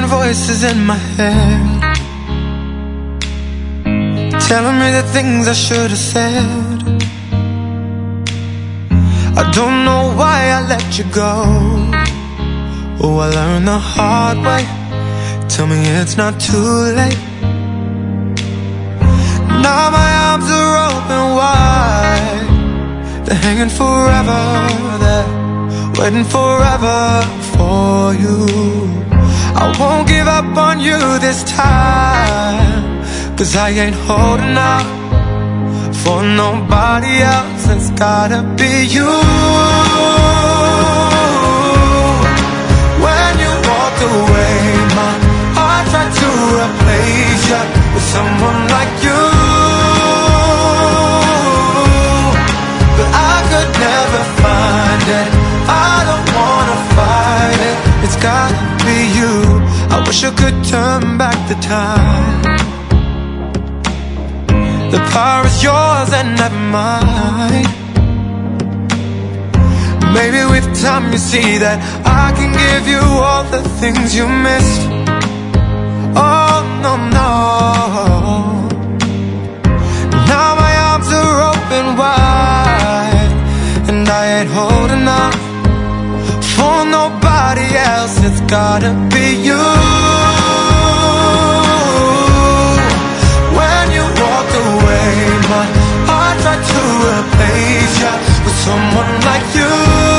voices in my head, telling me the things I should have said. I don't know why I let you go. Oh, I learned the hard way. Tell me it's not too late. Now my arms are open wide. They're hanging forever there, waiting forever for you. I won't give up on you this time, 'cause I ain't holding out for nobody else. It's gotta be you. When you walked away, my heart tried to replace you with someone like you, but I could never find it. I don't wanna fight it. It's gotta be you. I wish I could turn back the time. The power is yours and not mine. Maybe with time you see that I can give you all the things you missed. Oh no, no. Now my arms are open wide, and I ain't holding up for nobody else. It's gotta be you. When you walked away, my heart tried to replace you with someone like you,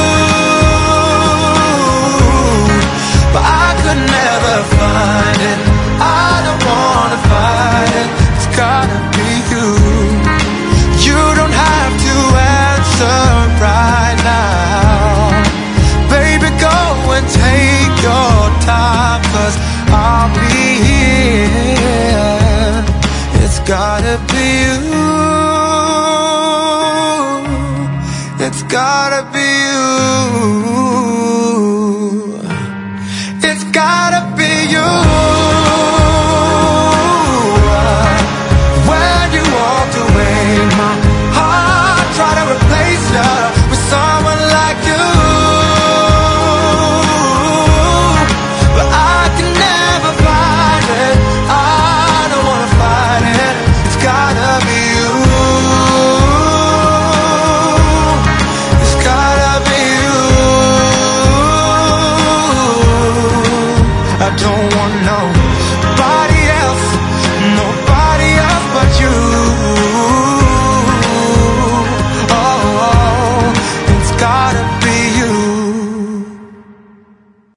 but I could never find it. I don't wanna fight it. It's gotta be you. You don't have to answer right now. Baby, go and take your time, 'cause I'll be here. It's gotta be you. It's gotta be you. It's gotta be you. When you walked away, my heart tried to replace you with someone like you, but I can never find it. I don't wanna fight it. It's gotta be you. It's gotta be you. I don't want nobody else but you. Oh, it's gotta be you.